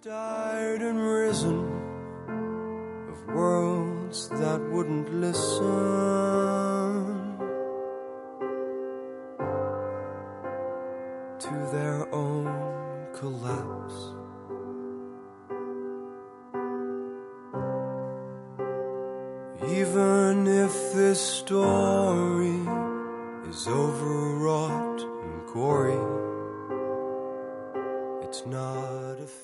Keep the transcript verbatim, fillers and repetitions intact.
died and risen, of worlds that wouldn't listen to their own collapse. Even if this story is overwrought and gory, it's not a